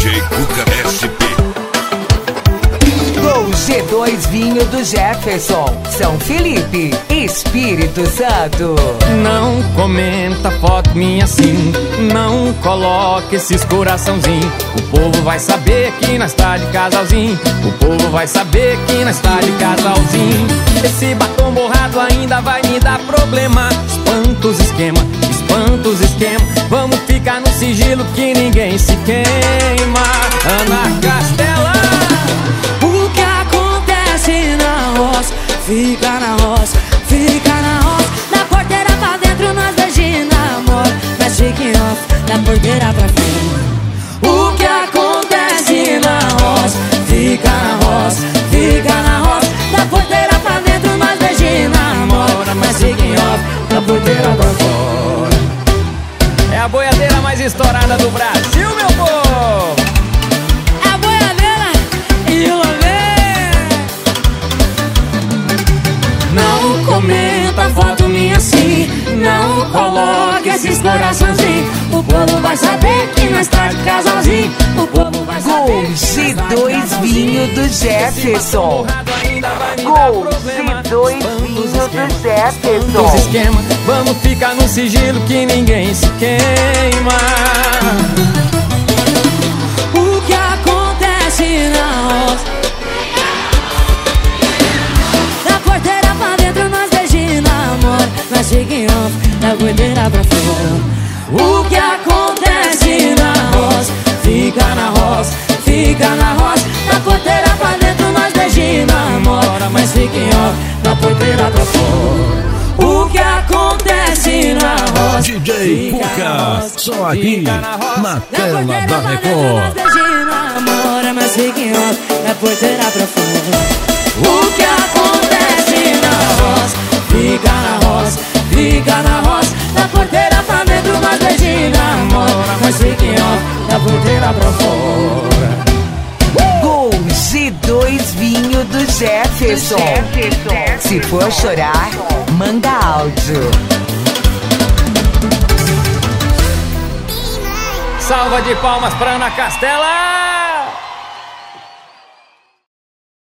DJ Cuca SP. Gol G2 Vinho do Jefferson, São Felipe, Espírito Santo. Não comenta foto minha assim, não coloque esses coraçãozinho. O povo vai saber que nós tá de casalzinho. O povo vai saber que nós tá de casalzinho. Esse batom borrado ainda vai me dar problema. Espanta os esquema, espanta os esquema. Vamos ficar no sigilo que ninguém se queima. Ana Castela. O que acontece na roça, fica na roça, fica na roça. Da porteira pra dentro nós dois de namoro, mas fique off, da porteira pra frente. O que acontece na roça, fica na roça, fica na roça. Da porteira pra dentro nós dois de namoro, mas fique off, da porteira pra fora. É a boiadeira mais estourada do Brasil, meu povo! É a boiadeira e o Não comenta foto minha assim, não coloque esses coraçãozinhos. O povo vai saber que nós tá de casalzinho. O povo vai saber. Gol G2 Vinho do Jefferson. Gol G2 Vinho do Jefferson. Dos esquema, vamos ficar no sigilo que ninguém se queima. O que acontece na roça, da porteira pra dentro nós dois de namoro, mas fiquem off, da porteira pra fora. O que acontece na roça, fica na roça, fica na roça. Da porteira pra dentro nós dois de namoro, mas fiquem off, da porteira pra fora. O que acontece na roça, DJ Cuca, só aqui na tela da Record. Mas fiquem off, da porteira pra fora. O que acontece na roça, fica na roça, fica na roça. Da porteira pra dentro nós dois de namoro, mas fiquem off, da porteira pra fora. Gol G2 Vinho do Jefferson. Se for chorar, manda áudio. Salva de palmas pra Ana Castela!